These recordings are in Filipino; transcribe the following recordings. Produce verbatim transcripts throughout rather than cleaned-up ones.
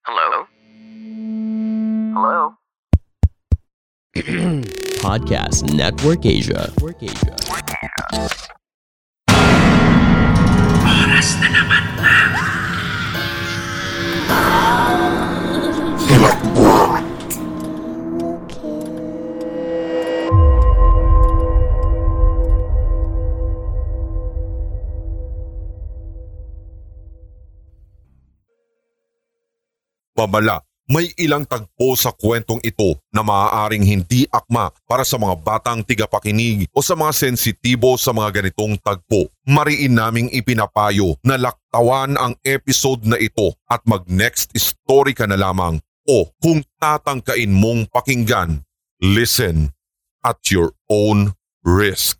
Hello? Hello? Podcast Network Asia. Network Asia. Oras na naman na. Babala, may ilang tagpo sa kwentong ito na maaaring hindi akma para sa mga batang tigapakinig o sa mga sensitibo sa mga ganitong tagpo. Mariin naming ipinapayo na laktawan ang episode na ito at mag-next story ka na lamang o kung tatangkain mong pakinggan, listen at your own risk.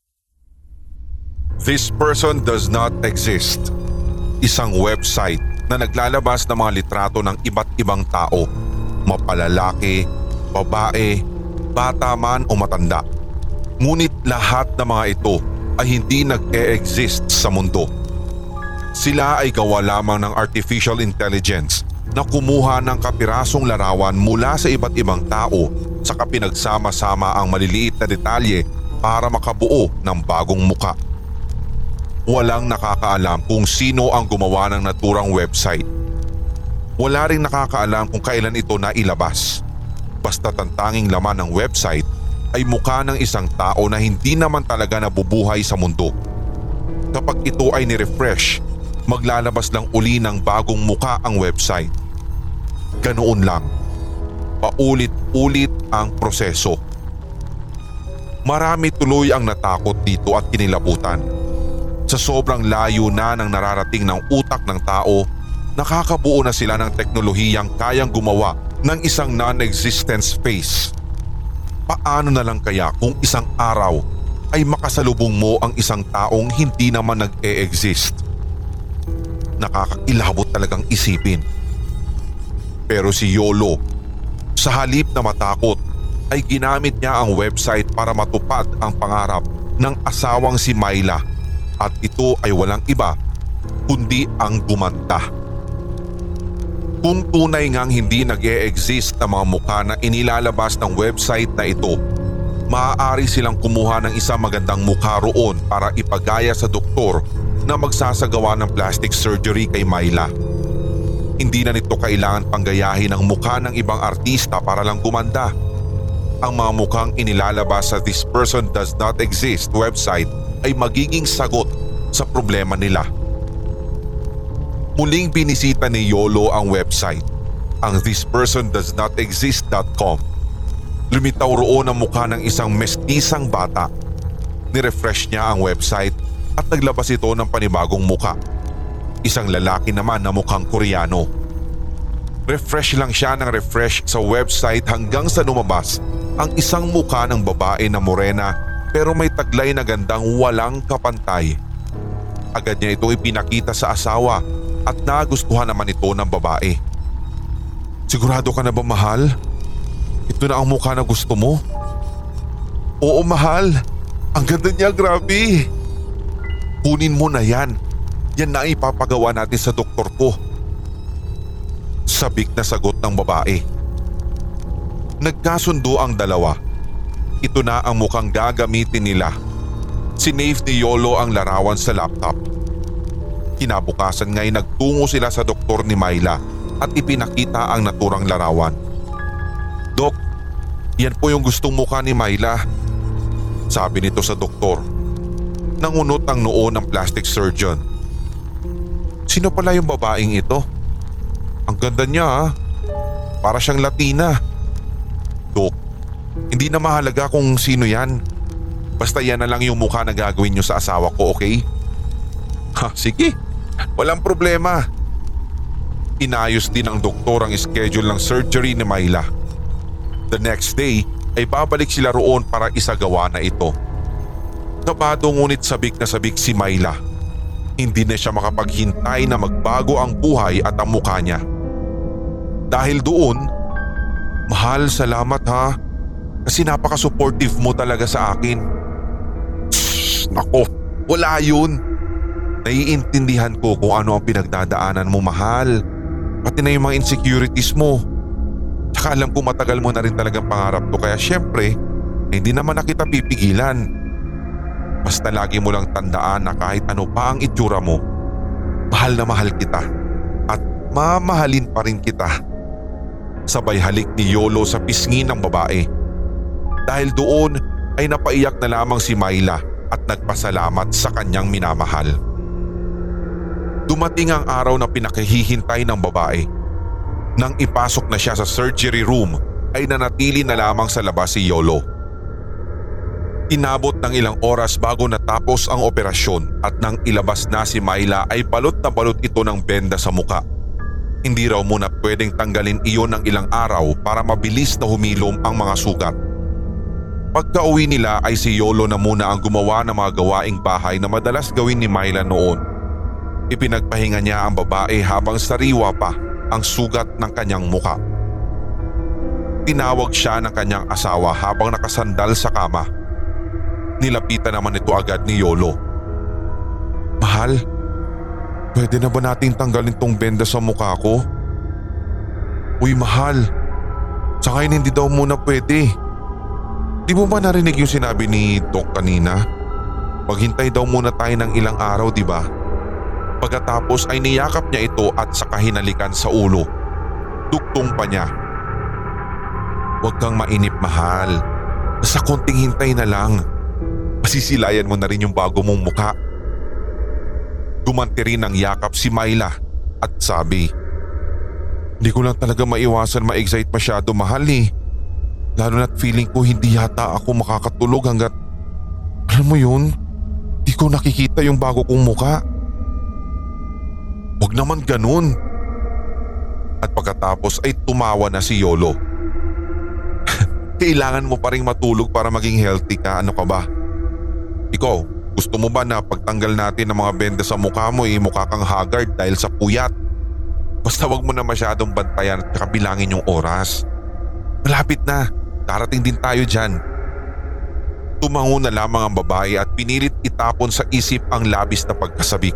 This person does not exist. Isang website na naglalabas ng mga litrato ng iba't ibang tao, mapalalaki, babae, bata man o matanda. Ngunit lahat ng mga ito ay hindi nag-e-exist sa mundo. Sila ay gawa lamang ng artificial intelligence na kumuha ng kapirasong larawan mula sa iba't ibang tao saka pinagsama-sama ang maliliit na detalye para makabuo ng bagong muka. Walang nakakaalam kung sino ang gumawa ng naturang website. Wala ring nakakaalam kung kailan ito nailabas. Basta tanging laman ng website ay mukha ng isang tao na hindi naman talaga nabubuhay sa mundo. Kapag ito ay ni-refresh, maglalabas lang uli ng bagong mukha ang website. Ganoon lang. Paulit-ulit ang proseso. Marami tuloy ang natakot dito at kinilabutan. Sa sobrang layo na ng nararating ng utak ng tao, nakakabuo na sila ng teknolohiyang kayang gumawa ng isang non-existent space. Paano na lang kaya kung isang araw ay makasalubong mo ang isang taong hindi naman nag-e-exist? Nakakakilabot talagang isipin. Pero si Yolo, sa halip na matakot, ay ginamit niya ang website para matupad ang pangarap ng asawang si Myla. At ito ay walang iba kundi ang gumanta. Kung tunay ngang hindi nag-e-exist ang mga mukha na inilalabas ng website na ito, maaari silang kumuha ng isang magandang mukha roon para ipagaya sa doktor na magsasagawa ng plastic surgery kay Myla. Hindi na nito kailangan panggayahin ang mukha ng ibang artista para lang gumanda. Ang mga mukhang inilalabas sa This Person Does Not Exist website ay magiging sagot sa problema nila. Muling binisita ni Yolo ang website, ang this person does not exist dot com. Lumitaw roon ang mukha ng isang mestisang bata. Nirefresh niya ang website at naglabas ito ng panibagong mukha. Isang lalaki naman na mukhang Koreano. Refresh lang siya ng refresh sa website hanggang sa lumabas ang isang mukha ng babae na morena pero may taglay na gandang walang kapantay. Agad niya ito ipinakita sa asawa at nagustuhan naman ito ng babae. Sigurado ka na ba, mahal? Ito na ang mukha na gusto mo? Oo, mahal. Ang ganda niya, grabe. Kunin mo na yan. Yan na ipapagawa natin sa doktor ko. Sabik na sagot ng babae. Nagkasundo ang dalawa. Ito na ang mukhang gagamitin nila. Sinave ni Yolo ang larawan sa laptop. Kinabukasan nga'y nagtungo sila sa doktor ni Myla at ipinakita ang naturang larawan. Dok, yan po yung gustong mukha ni Myla, sabi nito sa doktor. Nangunot ang noo ng plastic surgeon. Sino pala yung babaeng ito? Ang ganda niya, ha? Para siyang Latina. Dok, hindi na mahalaga kung sino yan. Basta yan na lang yung mukha na gagawin niyo sa asawa ko, okay? Ha, sige. Walang problema. Inayos din ng doktor ang schedule ng surgery ni Myla. The next day ay babalik sila roon para isagawa na ito. Kabado ngunit sabik na sabik si Myla. Hindi na siya makapaghintay na magbago ang buhay at ang mukha niya. Dahil doon, mahal, salamat ha. Kasi napaka-supportive mo talaga sa akin. Nako, wala yun. Naiintindihan ko kung ano ang pinagdadaanan mo, mahal. Pati na yung mga insecurities mo. Tsaka alam ko matagal mo na rin talagang pangarap to kaya syempre, hindi naman na kita pipigilan. Basta lagi mo lang tandaan na kahit ano pa ang itsura mo, mahal na mahal kita at mamahalin pa rin kita. Sabay halik ni Yolo sa pisngi ng babae. Dahil doon ay napaiyak na lamang si Myla at nagpasalamat sa kanyang minamahal. Dumating ang araw na pinakahihintay ng babae. Nang ipasok na siya sa surgery room ay nanatili na lamang sa labas si Yolo. Inabot ng ilang oras bago natapos ang operasyon at nang ilabas na si Myla ay balot na balot ito ng benda sa muka. Hindi raw muna pwedeng tanggalin iyon ng ilang araw para mabilis na humilom ang mga sugat. Pagka-uwi nila ay si Yolo na muna ang gumawa ng mga gawaing bahay na madalas gawin ni Myla noon. Ipinagpahinga niya ang babae habang sariwa pa ang sugat ng kanyang muka. Tinawag siya ng kanyang asawa habang nakasandal sa kama. Nilapitan naman ito agad ni Yolo. Mahal, pwede na ba nating tanggalin tong benda sa mukha ko? Uy mahal, sa ngayon hindi daw muna pwede. Di mo ba narinig yung sinabi ni Doc kanina? Maghintay daw muna tayo ng ilang araw, di ba? Pagkatapos ay niyakap niya ito at saka hinalikan sa ulo. Duktong pa niya. Huwag kang mainip mahal. Basta konting hintay na lang. Masisilayan mo na rin yung bago mong mukha. Gumanti rin ng yakap si Myla at sabi, hindi ko lang talaga maiwasan ma-excite masyado mahal eh. Lalo na't feeling ko hindi yata ako makakatulog hanggat, alam mo yun, di ko nakikita yung bago kong mukha. Huwag naman ganun. At pagkatapos ay tumawa na si Yolo. Kailangan mo pa rin matulog para maging healthy ka, ano ka ba? Ikaw, gusto mo ba na pagtanggal natin ng mga benda sa mukha mo eh mukha kang haggard dahil sa puyat? Basta wag mo na masyadong bantayan at kabilangin yung oras. Malapit na, darating din tayo dyan. Tumango na lamang ang babae at pinilit itapon sa isip ang labis na pagkasabik.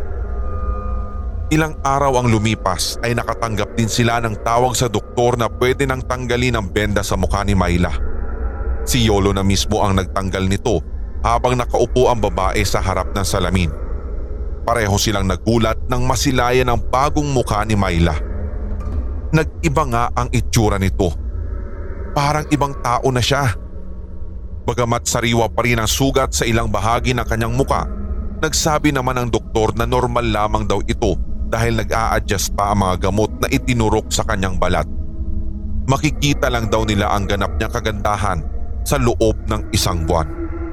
Ilang araw ang lumipas ay nakatanggap din sila ng tawag sa doktor na pwede nang tanggalin ang benda sa mukha ni Myla. Si Yolo na mismo ang nagtanggal nito habang nakaupo ang babae sa harap ng salamin. Pareho silang nagulat nang masilayan ang bagong mukha ni Myla. Nag-iba nga ang itsura nito. Parang ibang tao na siya. Bagamat sariwa pa rin ang sugat sa ilang bahagi ng kanyang muka, nagsabi naman ang doktor na normal lamang daw ito dahil nag-a-adjust pa ang mga gamot na itinurok sa kanyang balat. Makikita lang daw nila ang ganap niyang kagandahan sa loob ng isang buwan.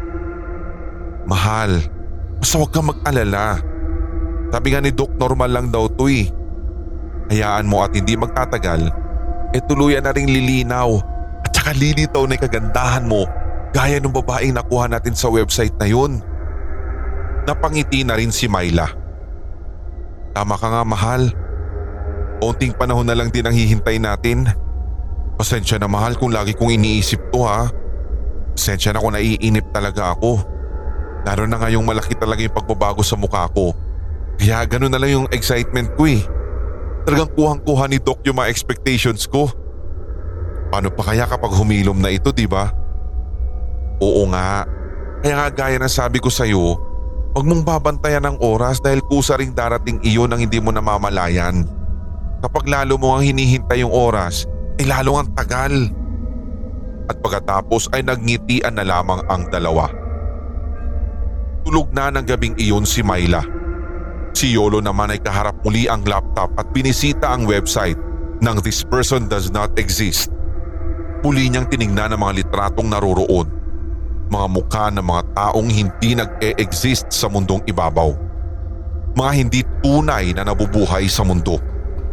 Mahal, basta huwag kang mag-alala. Sabi nga ni Doc, normal lang daw to eh. Hayaan mo at hindi magtatagal, eh tuluyan na ring lilinaw at saka lilitaw na yung kagandahan mo gaya ng babaeng nakuha natin sa website na yun. Napangiti na rin si Myla. Tama ka nga mahal. Unting panahon na lang din ang hihintay natin. Pasensya na mahal kung lagi kong iniisip to ha. Pasensya na kung naiinip talaga ako. Lalo na ngayong malaki talaga yung pagbabago sa mukha ko. Kaya ganun na lang yung excitement ko eh. Talagang kuhang-kuha ni Doc yung mga expectations ko. Paano pa kaya kapag humilom na ito, di ba? Oo nga. Kaya nga gaya ng sabi ko sa'yo, huwag mong babantayan ng oras dahil kusa ring darating iyon ang hindi mo namamalayan. Kapag lalo mo ang hinihintay yung oras, ay lalo ang tagal. At pagkatapos ay nagngitian na lamang ang dalawa. Tulog na ng gabing iyon si Myla. Si Yolo naman ay kaharap muli ang laptop at binisita ang website ng This Person Does Not Exist. Muli niyang tinignan ang mga litratong naroroon. Mga mukha ng mga taong hindi nag-e-exist sa mundong ibabaw. Mga hindi tunay na nabubuhay sa mundo.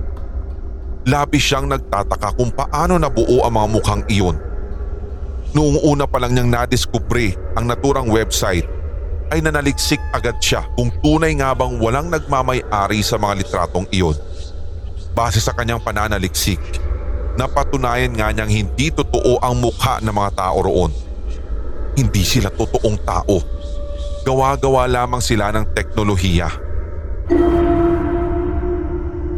Labis siyang nagtataka kung paano nabuo ang mga mukhang iyon. Noong una pa lang niyang nadiskubre ang naturang website, ay nanaliksik agad siya kung tunay nga bang walang nagmamay-ari sa mga litratong iyon. Base sa kanyang pananaliksik, napatunayan nga niyang hindi totoo ang mukha ng mga tao roon. Hindi sila totoong tao. Gawa-gawa lamang sila ng teknolohiya.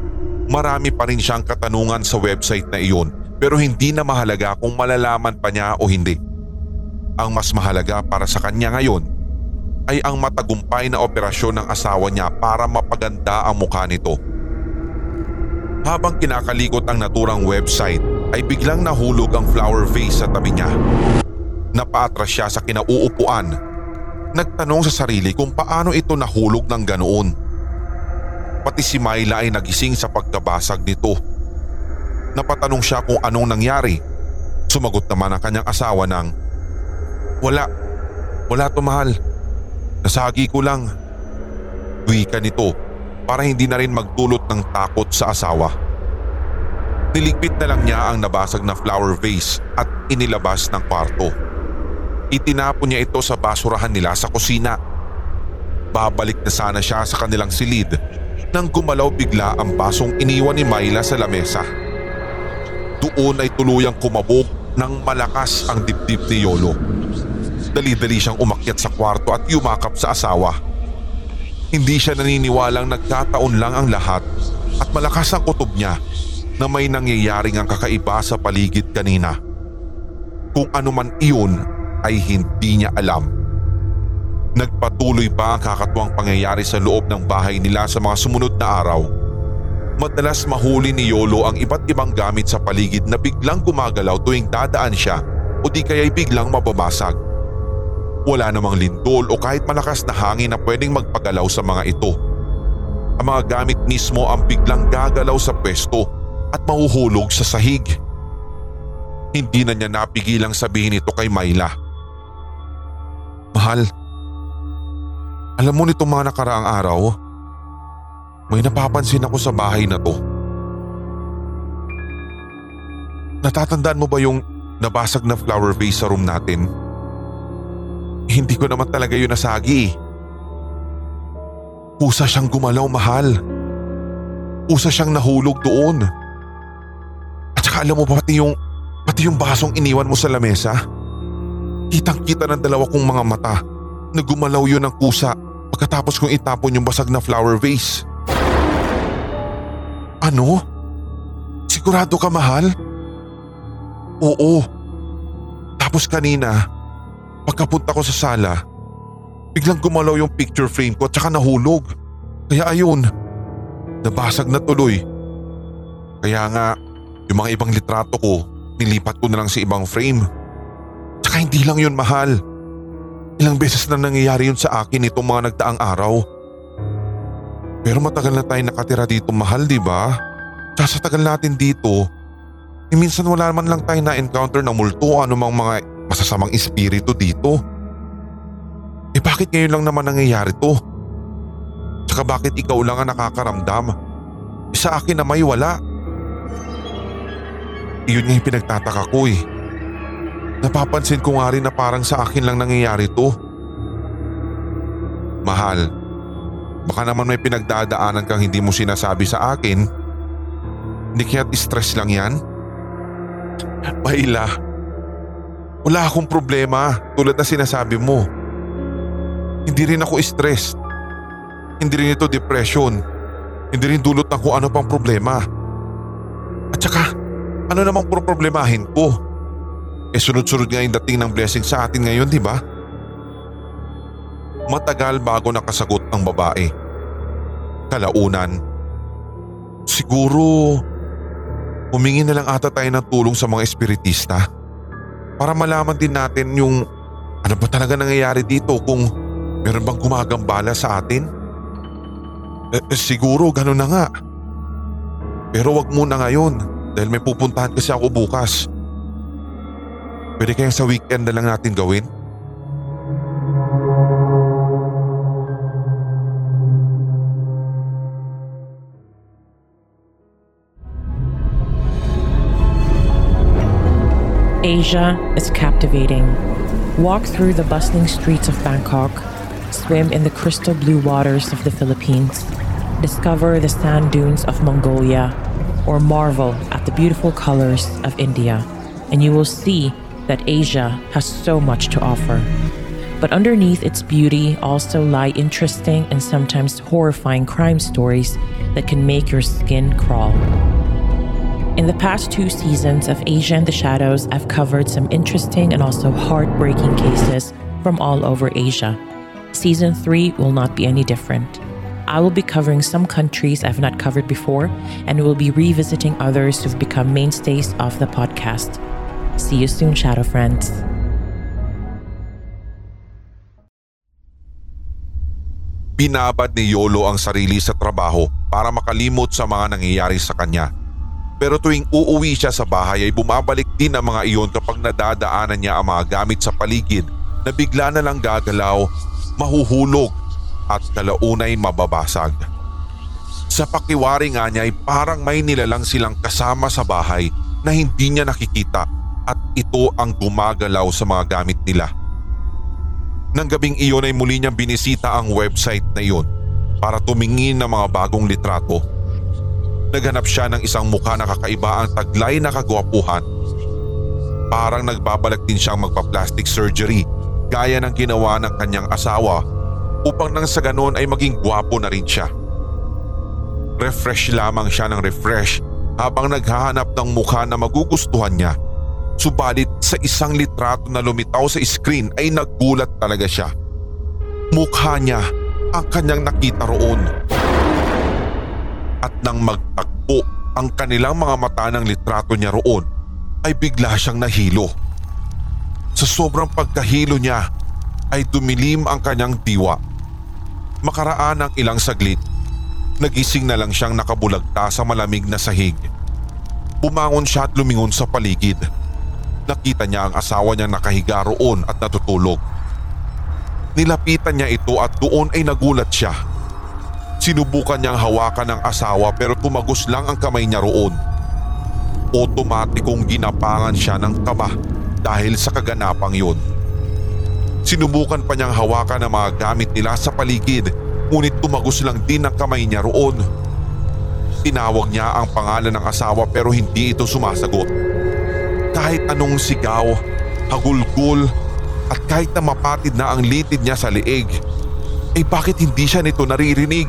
Marami pa rin siyang katanungan sa website na iyon pero hindi na mahalaga kung malalaman pa niya o hindi. Ang mas mahalaga para sa kanya ngayon ay ang matagumpay na operasyon ng asawa niya para mapaganda ang mukha nito. Habang kinakalikot ang naturang website ay biglang nahulog ang flower vase sa tabi niya. Napaatras siya sa kinauupuan. Nagtanong sa sarili kung paano ito nahulog ng ganoon. Pati si Myla ay nagising sa pagkabasag nito. Napatanong siya kung anong nangyari. Sumagot naman ang kanyang asawa ng, Wala, wala to mahal. Nasagi ko lang. Wika nito para hindi na rin magdulot ng takot sa asawa. Niligpit na lang niya ang nabasag na flower vase at inilabas ng kwarto. Itinapon niya ito sa basurahan nila sa kusina. Babalik na sana siya sa kanilang silid nang gumalaw bigla ang basong iniwan ni Myla sa lamesa. Doon ay tuluyang kumabog ng malakas ang dibdib ni Yolo. Dali-dali siyang umakyat sa kwarto at yumakap sa asawa. Hindi siya naniniwalang nagkataon lang ang lahat at malakas ang kutob niya na may nangyayaring ang kakaiba sa paligid kanina. Kung ano man iyon ay hindi niya alam. Nagpatuloy pa ang kakatuwang pangyayari sa loob ng bahay nila sa mga sumunod na araw. Madalas mahuli ni Yolo ang iba't ibang gamit sa paligid na biglang gumagalaw tuwing dadaan siya o di kaya'y biglang mababasag. Wala namang lindol o kahit malakas na hangin na pwedeng magpagalaw sa mga ito. Ang mga gamit mismo ang biglang gagalaw sa pwesto at mahuhulog sa sahig. Hindi na niya napigilang sabihin ito kay Myla. Mahal, alam mo nitong mga nakaraang araw, may napapansin ako sa bahay na to. Natatandaan mo ba yung nabasag na flower vase sa room natin? Hindi ko naman talaga yun nasagi eh. Pusa siyang gumalaw, mahal. Pusa siyang nahulog doon. At saka alam mo ba pati yung, pati yung basong iniwan mo sa lamesa? Kitang-kita ng dalawa kong mga mata na gumalaw yun ng kusa pagkatapos kong itapon yung basag na flower vase. Ano? Sigurado ka, mahal? Oo. Tapos kanina, pagkapunta ko sa sala, biglang gumalaw yung picture frame ko at saka nahulog. Kaya ayun, nabasag na tuloy. Kaya nga, yung mga ibang litrato ko, nilipat ko na lang sa ibang frame. Tsaka hindi lang yun, mahal. Ilang beses na nangyayari yun sa akin itong mga nagdaang araw. Pero matagal na tayo nakatira dito, mahal, di ba? Tsaka sa tagal natin dito, eh, minsan wala man lang tayo na-encounter ng multo o anumang mga masasamang espiritu dito. Eh bakit ngayon lang naman nangyayari to? Tsaka bakit ikaw lang ang nakakaramdam? Eh, sa akin na may wala. Iyon nga yung pinagtataka ko eh. Napapansin ko nga rin na parang sa akin lang nangyayari to. Mahal, baka naman may pinagdadaanan kang hindi mo sinasabi sa akin. Hindi kaya't stress lang yan? Myla, wala akong problema tulad na sinasabi mo. Hindi rin ako stress. Hindi rin ito depression. Hindi rin dulot ng kung ano pang problema. At saka, ano namang problemahin ko? Eh sunod-sunod nga yung dating ng blessing sa atin ngayon, di ba? Matagal bago nakasagot ang babae. Kalaunan, siguro humingi na lang ata tayo ng tulong sa mga espiritista para malaman din natin yung ano ba talaga nangyayari dito, kung meron bang gumagambala sa atin. Eh, eh, siguro gano'n na nga. Pero wag muna ngayon dahil may pupuntahan kasi ako bukas. Pwede kayang sa weekend na lang natin gawin? Asia is captivating. Walk through the bustling streets of Bangkok, swim in the crystal blue waters of the Philippines, discover the sand dunes of Mongolia, or marvel at the beautiful colors of India, and you will see that Asia has so much to offer. But underneath its beauty also lie interesting and sometimes horrifying crime stories that can make your skin crawl. In the past two seasons of Asia in the Shadows, I've covered some interesting and also heartbreaking cases from all over Asia. Season three will not be any different. I will be covering some countries I've not covered before, and will be revisiting others who've become mainstays of the podcast. See you soon, Shadow Friends. Binabad ni Yolo ang sarili sa trabaho para makalimot sa mga nangyayari sa kanya. Pero tuwing uuwi siya sa bahay ay bumabalik din ang mga iyon kapag nadadaanan niya ang mga gamit sa paligid na bigla na lang gagalaw, mahuhulog at kalaunay mababasag. Sa pakiwari nga niya ay parang may nilalang silang kasama sa bahay na hindi niya nakikita at ito ang gumagalaw sa mga gamit nila. Nang gabing iyon ay muli niyang binisita ang website na iyon para tumingin ng mga bagong litrato. Naghanap siya ng isang mukha na kakaiba ang taglay na kagwapuhan. Parang nagbabalak din siyang magpa-plastic surgery gaya ng ginawa ng kanyang asawa upang nang sa ganon ay maging gwapo na rin siya. Refresh lamang siya ng refresh habang naghahanap ng mukha na magugustuhan niya. Subalit sa isang litrato na lumitaw sa screen ay nagulat talaga siya. Mukha niya ang kanyang nakita roon. At nang magtagpo ang kanilang mga mata ng litrato niya roon ay bigla siyang nahilo. Sa sobrang pagkahilo niya ay dumilim ang kanyang diwa. Makaraan ng ilang saglit, nagising na lang siyang nakabulagta sa malamig na sahig. Bumangon siya at lumingon sa paligid. Nakita niya ang asawa niya nakahiga roon at natutulog. Nilapitan niya ito at doon ay nagulat siya. Sinubukan niyang hawakan ng asawa pero tumagos lang ang kamay niya roon. Otomatikong ginapangan siya ng kaba dahil sa kaganapang yun. Sinubukan pa niyang hawakan ang mga gamit nila sa paligid ngunit tumagos lang din ang kamay niya roon. Tinawag niya ang pangalan ng asawa pero hindi ito sumasagot. Kahit anong sigaw, hagulgol at kahit na mapatid na ang litid niya sa liig, eh bakit hindi siya nito naririnig?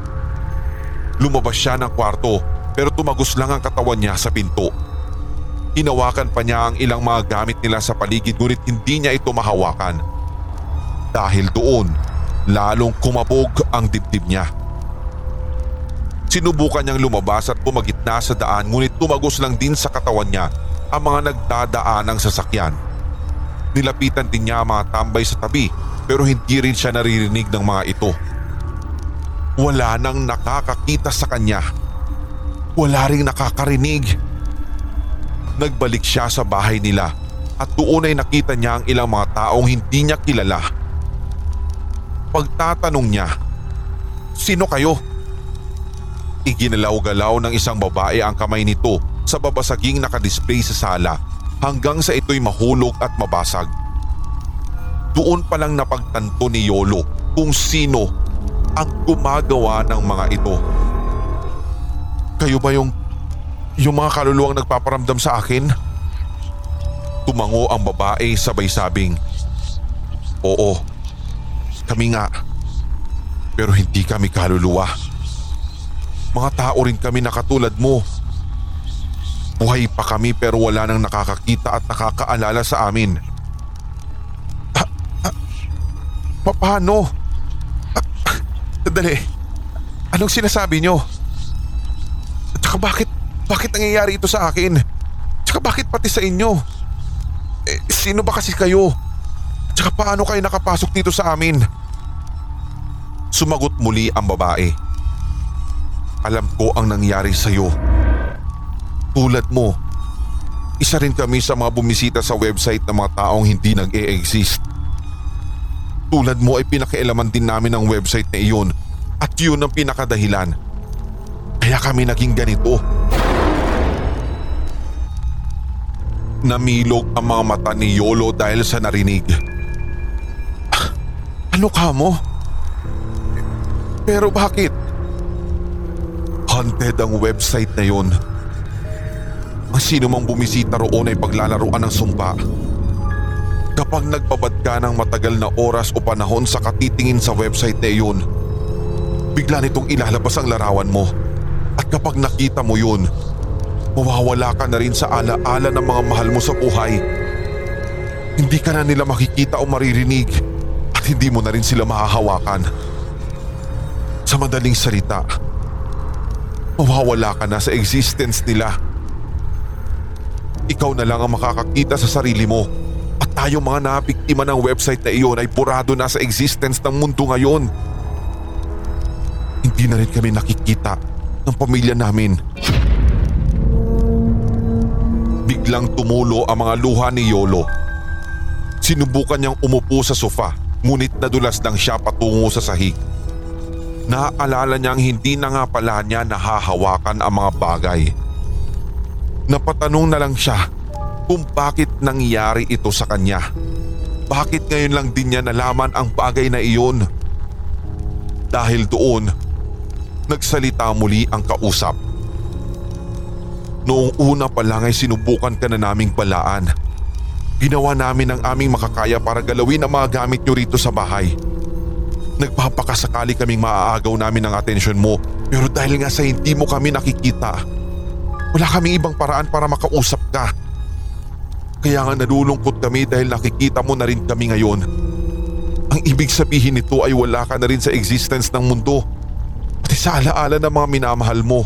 Lumabas siya ng kwarto pero tumagos lang ang katawan niya sa pinto. Hinawakan pa niya ang ilang mga gamit nila sa paligid ngunit hindi niya ito mahawakan. Dahil doon, lalong kumabog ang dibdib niya. Sinubukan niyang lumabas at pumagitna sa daan ngunit tumagos lang din sa katawan niya ang mga nagdadaanang sasakyan. Nilapitan din niya ang mga tambay sa tabi pero hindi rin siya naririnig ng mga ito. Wala nang nakakakita sa kanya. Wala ring nakakarinig. Nagbalik siya sa bahay nila at doon ay nakita niya ang ilang mga taong hindi niya kilala. Pagtatanong niya, "Sino kayo?" Iginalaw-galaw ng isang babae ang kamay nito sa babasaging nakadisplay sa sala hanggang sa ito'y mahulog at mabasag. Doon pa lang napagtanto ni Yolo kung sino ang gumagawa ng mga ito. "Kayo ba yung, yung mga kaluluwang nagpaparamdam sa akin?" Tumango ang babae sabay sabing, "Oo, kami nga. Pero hindi kami kaluluwa. Mga tao rin kami na katulad mo. Buhay pa kami pero wala nang nakakakita at nakakaalala sa amin." "Paano? Sandali. Anong sinasabi nyo? At saka bakit, bakit nangyayari ito sa akin? At saka bakit pati sa inyo? Eh, sino ba kasi kayo? At saka paano kayo nakapasok dito sa amin?" Sumagot muli ang babae. "Alam ko ang nangyari sa'yo. Tulad mo, isa rin kami sa mga bumisita sa website ng mga taong hindi nag-e-exist. Tulad mo ay pinakialaman din namin ang website na iyon at yun ang pinakadahilan. Kaya kami naging ganito." Namilog ang mga mata ni Yolo dahil sa narinig. "Ah, ano ka mo? Pero bakit?" Haunted ang website na yun. Ang sino mang bumisita roon ay paglalaruan ng sumpa. Kapag nagbabad ka ng matagal na oras o panahon sa katitingin sa website na iyon, bigla nitong ilalabas ang larawan mo. kapag nakita mo yun, mawawala ka na rin sa alaala ng mga mahal mo sa buhay. Hindi ka na nila makikita o maririnig at hindi mo na rin sila mahahawakan. Sa madaling salita, mawawala ka na sa existence nila. Ikaw na lang ang makakakita sa sarili mo at tayo mga nabiktima ng website na iyon ay burado na sa existence ng mundo ngayon. Hindi na rin kami nakikita ng pamilya namin. Biglang tumulo ang mga luha ni Yolo. Sinubukan niyang umupo sa sofa, ngunit nadulas lang siya patungo sa sahig. Naaalala niyang hindi na nga pala niya nahahawakan ang mga bagay. Napatanong na lang siya kung bakit nangyari ito sa kanya. Bakit ngayon lang din niya nalaman ang bagay na iyon? Dahil doon, nagsalita muli ang kausap. Noong una pa lang ay sinubukan ka na naming balaan. Ginawa namin ang aming makakaya para galawin ang mga gamit nyo rito sa bahay. Nagpapakasakali kaming maaagaw namin ang atensyon mo, pero dahil nga sa hindi mo kami nakikita, wala kaming ibang paraan para makausap ka. Kaya nga nalulungkot kami dahil nakikita mo na rin kami ngayon. Ang ibig sabihin nito ay wala ka na rin sa existence ng mundo, pati sa alaala ng mga minamahal mo.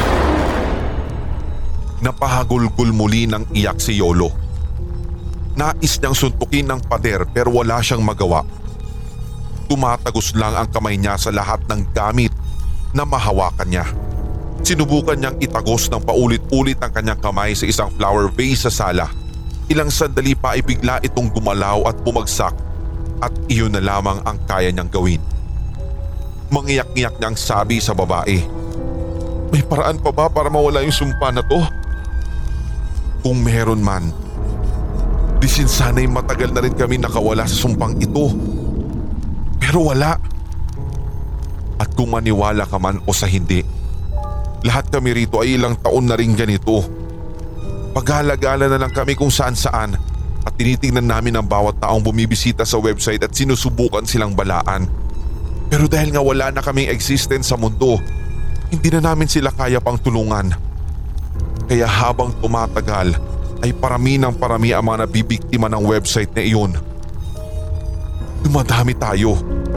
Napahagulgul muli ng iyak si Yolo. Nais niyang suntukin ng pader pero wala siyang magawa. Tumatagos lang ang kamay niya sa lahat ng gamit na mahawakan niya. Sinubukan niyang itagos ng paulit-ulit ang kanyang kamay sa isang flower vase sa sala. Ilang sandali pa ay bigla itong gumalaw at bumagsak at iyon na lamang ang kaya niyang gawin. Mangiyak-ngiyak niyang sabi sa babae, "May paraan pa ba para mawala yung sumpa na to?" Kung meron man, di sana'y matagal na rin kami nakawala sa sumpang ito. Pero wala. At kung maniwala ka man o sa hindi, lahat kami rito ay ilang taon na rin ganito. Paghalagala na lang kami kung saan saan at tinitingnan namin ang bawat taong bumibisita sa website at sinusubukan silang balaan. Pero dahil nga wala na kaming existence sa mundo, hindi na namin sila kaya pang tulungan. Kaya habang tumatagal ay parami ng parami ang mga nabibiktima ng website na iyon. Dumadami tayo.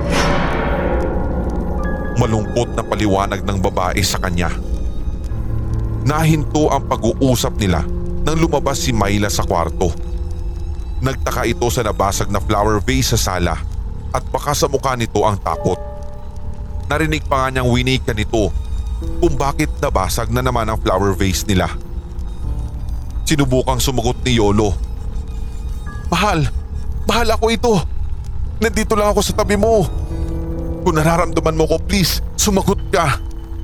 Malungkot na paliwanag ng babae sa kanya. Nahinto ang pag-uusap nila nang lumabas si Myla sa kwarto. Nagtaka ito sa nabasag na flower vase sa sala at baka sa mukha nito ang takot. Narinig pa nga niyang winika nito kung bakit nabasag na naman ang flower vase nila. Sinubukang sumagot ni Yolo. "Mahal, mahal ako ito. Nandito lang ako sa tabi mo. Kung nararamdaman mo ko, please, sumagot ka."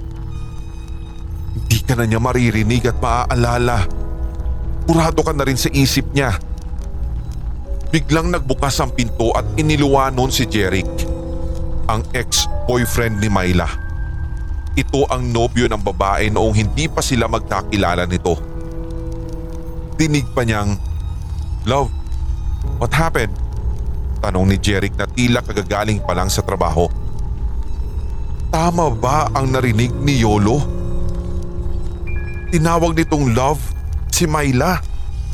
Hindi ka na niya maririnig at maaalala. Purado ka na rin sa isip niya. Biglang nagbukas ang pinto at iniluwanon si Jeric, ang ex-boyfriend ni Myla. Ito ang nobyo ng babae noong hindi pa sila magkakilala nito. Dinig pa niyang, "Love, what happened?" Tanong ni Jeric na tila kagagaling pa lang sa trabaho. Tama ba ang narinig ni Yolo? Tinawag nitong love si Myla.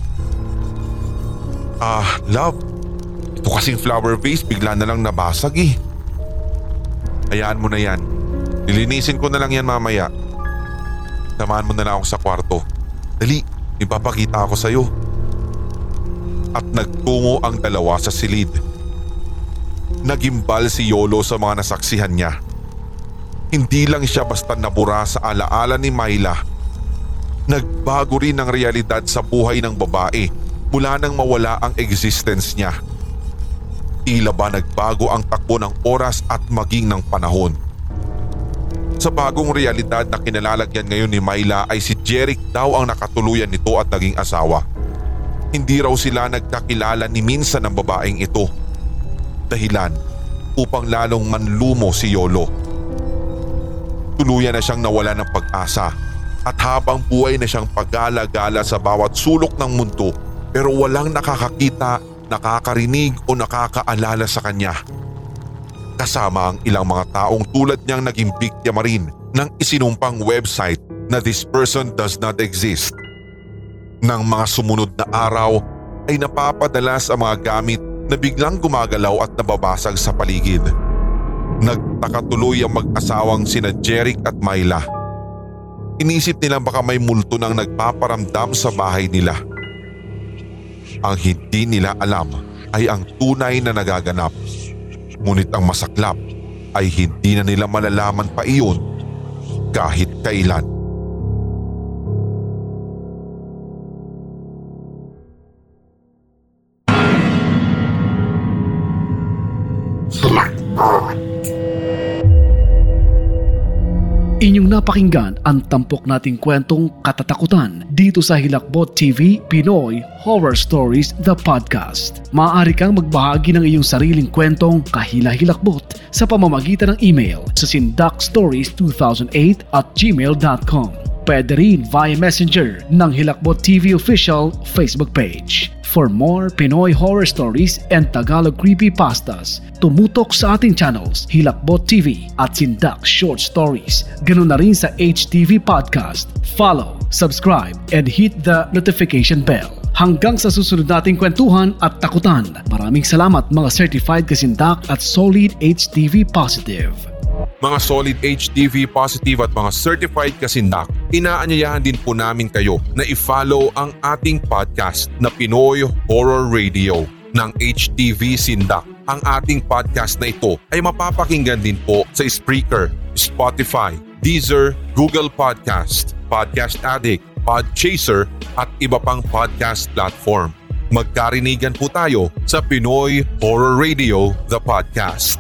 Ah, love, ito kasing flower vase bigla na lang nabasag eh. Hayaan mo na yan. Lilinisin ko na lang yan mamaya. Samahan mo na lang ako sa kwarto. Dali, ipapakita ako sa'yo. At nagtungo ang dalawa sa silid. Nagimbal si Yolo sa mga nasaksihan niya. Hindi lang siya basta nabura sa alaala ni Myla. Nagbago rin ang realidad sa buhay ng babae mula nang mawala ang existence niya. Tila ba nagbago ang takbo ng oras at maging ng panahon. Sa bagong realidad na kinalalagyan ngayon ni Myla ay si Jeric daw ang nakatuluyan nito at naging asawa. Hindi raw sila nagkakilala ni minsan ng babaeng ito. Dahilan upang lalong manlumo si Yolo. Tuluyan na siyang nawala ng pag-asa at habang buhay na siyang pagala-gala sa bawat sulok ng mundo pero walang nakakakita, nakakarinig o nakakaalala sa kanya. Kasama ang ilang mga taong tulad niyang naging biktima rin ng isinumpang website na this person does not exist. Nang mga sumunod na araw ay napapadalas ang mga gamit na biglang gumagalaw at nababasag sa paligid. Nagtaka tuloy ang mag-asawang sina Jeric at Myla. Inisip nila baka may multo nang nagpaparamdam sa bahay nila. Ang hindi nila alam ay ang tunay na nagaganap. Ngunit ang masaklap ay hindi na nila malalaman pa iyon kahit kailan. Inyong napakinggan ang tampok nating kwentong katatakutan dito sa Hilakbot T V Pinoy Horror Stories The Podcast. Maaari kang magbahagi ng iyong sariling kwentong kahila-hilakbot sa pamamagitan ng email sa sindakstories two thousand eight at gmail dot com. Pwede rin via Messenger ng Hilakbot T V Official Facebook page. For more Pinoy horror stories and Tagalog creepypastas, tumutok sa ating channels Hilakbot T V at Sindak Short Stories. Ganun na rin sa H T V Podcast. Follow, subscribe, and hit the notification bell. Hanggang sa susunod nating kwentuhan at takutan. Maraming salamat mga certified kasindak at solid H T V positive. Mga solid H T V positive at mga certified kasindak, inaanyayahan din po namin kayo na i-follow ang ating podcast na Pinoy Horror Radio ng H T V Sindak. Ang ating podcast na ito ay mapapakinggan din po sa Spreaker, Spotify, Deezer, Google Podcast, Podcast Addict, Podchaser at iba pang podcast platform. Magkarinigan po tayo sa Pinoy Horror Radio, the podcast.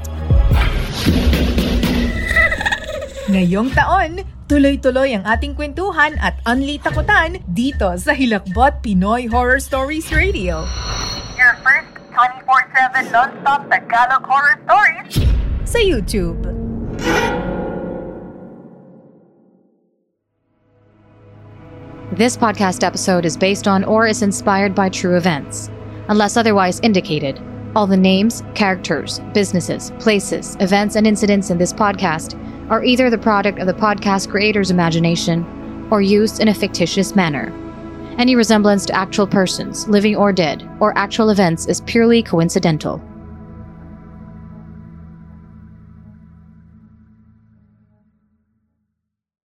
Ngayong taon, tuloy-tuloy ang ating kwentuhan at unli takutan dito sa Hilakbot Pinoy Horror Stories Radio. Your first twenty-four seven non-stop Tagalog horror stories Sa YouTube. This podcast episode is based on or is inspired by true events. Unless otherwise indicated, all the names, characters, businesses, places, events, and incidents in this podcast are either the product of the podcast creator's imagination or used in a fictitious manner. Any resemblance to actual persons, living or dead, or actual events is purely coincidental.